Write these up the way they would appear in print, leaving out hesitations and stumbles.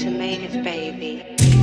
Ultimative, baby.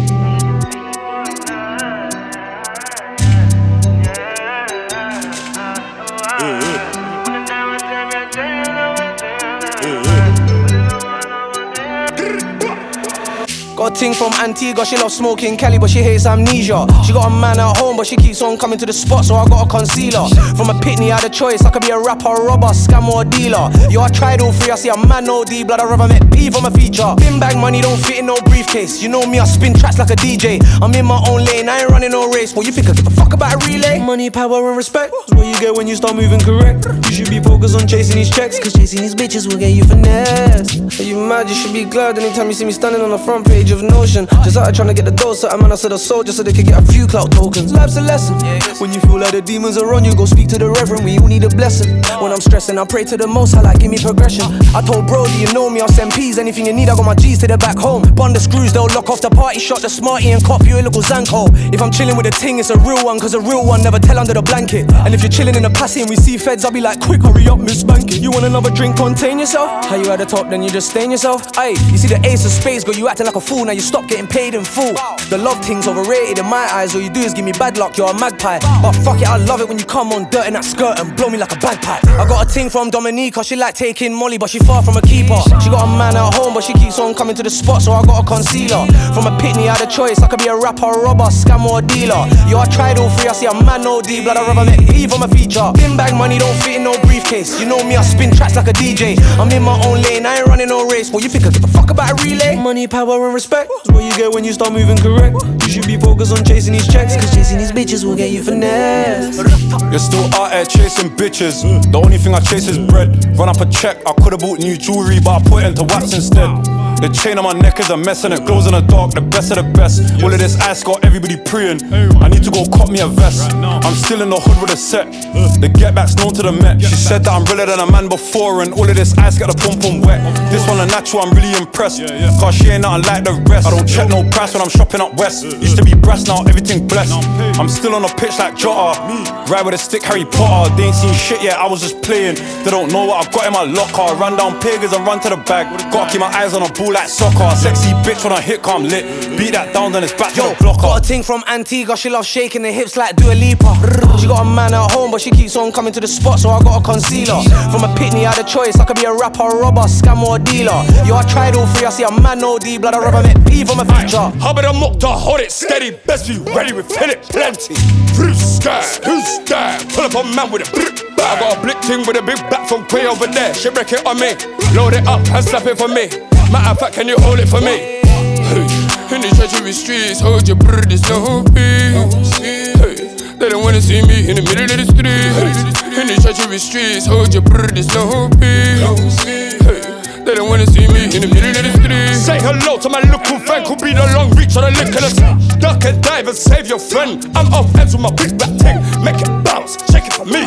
Got a ting from Antigua, she loves smoking Cali, but she hates amnesia. She got a man at home, but she keeps on coming to the spot, so I got a concealer. From a pitney, I had a choice, I could be a rapper, robber, scam or dealer. Yo, I tried all three, I see a man, no D, blood, I rather met P from a feature. Bin bag money don't fit in no briefcase. You know me, I spin tracks like a DJ. I'm in my own lane, I ain't running no race. What you think I give a fuck about a relay? Money, power and respect is what you get when you start moving correct. You should be focused on chasing these checks, cause chasing these bitches will get you finesse. Are you mad? You should be glad anytime you see me standing on the front page of Notion. Just out trying to get the dough, so man, I said a soldier so they could get a few clout tokens. Life's a lesson. When you feel like the demons are on you, go speak to the reverend, we all need a blessing. When I'm stressing, I pray to the most, I like give me progression. I told Brody, you know me, I'll send P's, anything you need, I got my G's to the back home. Bond the screws, they'll lock off the party, shot the smarty and cop you a little Zanko. If I'm chilling with a ting, it's a real one, cause a real one never tell under the blanket. And if you're chilling in the passy and we see feds, I'll be like, quick, hurry up, Miss Banky. You want another drink, contain yourself? How you at the top, then you just stain yourself? Aye, you see the ace of spades, got you acting like a fool, now you stop getting paid in full. The love thing's overrated in my eyes, all you do is give me bad luck, you're a magpie. But fuck it, I love it when you come on dirt in that skirt and blow me like a bagpipe. I got a ting from Dominica, she like taking Molly, but she far from a keeper. She got a man at home, but she keeps on coming to the spot, so I got a concealer. From a pitney, I had a choice, I could be a rapper, robber, scam or dealer. Yo, I tried all three, I see a man, no D, blood, I rather met P from a feature. Bin bag money don't fit in no briefcase. You know me, I spin tracks like a DJ. I'm in my own lane, I ain't running no race. What you think I give a fuck about a relay? Money, power and respect is what you get when you start moving correct. You should be focused on chasing these checks, cause chasing these bitches will get you finesse. You're still out here chasing bitches. The only thing I chase is bread. Run up a check, I could've bought new jewelry, but I put it into wax instead. The chain on my neck is a mess and it glows in the dark, the best of the best. All of this ice got everybody preying. I need to go cop me a vest. I'm still in the hood with a set. The get back's known to the Met. She said that I'm realer than a man before, and all of this ice got the pum pum wet. This one a natural, I'm really impressed, cause she ain't nothing like the rest. I don't check no price when I'm shopping up west. Used to be brass, now everything blessed. I'm still on the pitch like Jota, ride with a stick Harry Potter. They ain't seen shit yet, I was just playing. They don't know what I've got in my locker. Run down pagans and run to the bag. Gotta keep my eyes on a ball like soccer. Sexy bitch when I hit come lit. Beat that down, then it's back to the blocker. Got a ting from Antigua, she loves shaking the hips like Dua Lipa. She got a man at home, but she keeps on coming to the spot, so I got a concealer. From a pitney, I had a choice, I could be a rapper, robber, scam or dealer. Yo, I tried all three, I see a man, no D, blood, I rather met P from a feature. Hubba the muck to hold it steady, best be ready with it plenty. Blue sky, who's that? Pull up a man with a brick bag. I got a blick ting with a big back from way over there. She wreck it on me, load it up and slap it for me. Matter of fact, can you hold it for me? Hey, in the treachery streets, hold your brother, there's no peace. Hey, they don't wanna see me in the middle of the street. Hey, in the treachery streets, hold your brother, there's no peace. Hey, they don't wanna see me in the middle of the street. Say hello to my local friend, could be the long reach or the lick of the duck and dive and save your friend. I'm off ends with my big black ting. Make it bounce, shake it for me.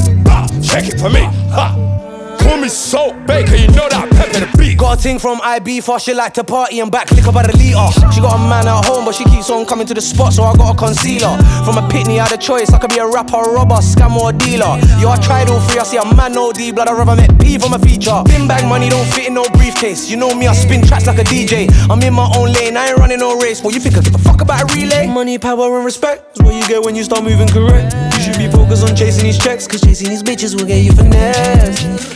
Shake it for me, ha. Call me Salt Baker, you know that pep in the beat. Got a ting from IB for she like to party and back liquor by the litre. She got a man at home, but she keeps on coming to the spot, so I got a concealer. From a pitney, I had a choice, I could be a rapper, robber, scam or dealer. Yo, I tried all three, I see a man, no D, blood, I rather met P from a feature. Bin bag money don't fit in no briefcase. You know me, I spin tracks like a DJ. I'm in my own lane, I ain't running no race. What you think I give a fuck about a relay? Money, power and respect is what you get when you start moving correct. You should be focused on chasing these checks, cause chasing these bitches will get you finesse.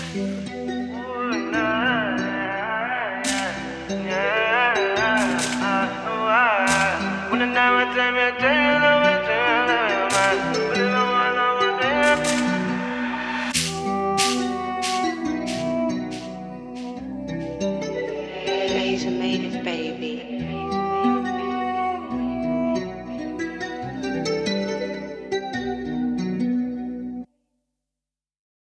When the night time,